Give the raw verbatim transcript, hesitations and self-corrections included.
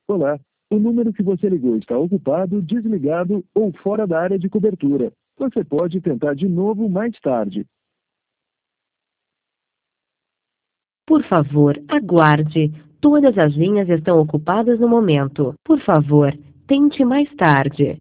Olá, o número que você ligou está ocupado, desligado ou fora da área de cobertura. Você pode tentar de novo mais tarde. Por favor, aguarde. Todas as linhas estão ocupadas no momento. Por favor, tente mais tarde.